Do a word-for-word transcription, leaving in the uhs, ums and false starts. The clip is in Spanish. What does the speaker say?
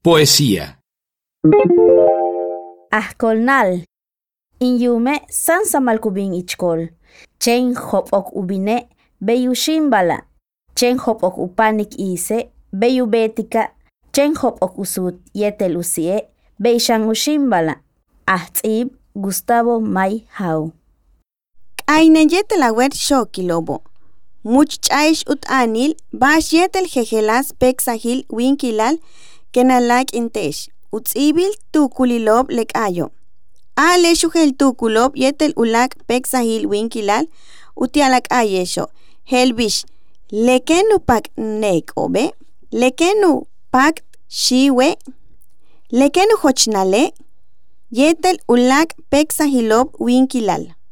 Poesía. Ahkolnal. Inyume san samalkubin ichkol. Chen hop ok ubine beyu shimbala. Chen hop ok upanik ise beyu betika. Chen hop ok usut yetel usie beishan ushimbala. Ahtib Gustavo May Hau. Ayne yetel awet shokilobo. Much chaish ut anil bash yetel jejelas peksahil winkilal kenalak intesh. Utzibil tukulilob lek ayo. Ale shuhel tukulob yetel ulak peksahil winkilal utialak ayesho. Helbish lekenu pak nek obe. Lekenu pak shiwe. Lekenu hochnale. Yetel ulak peksahilob winkilal.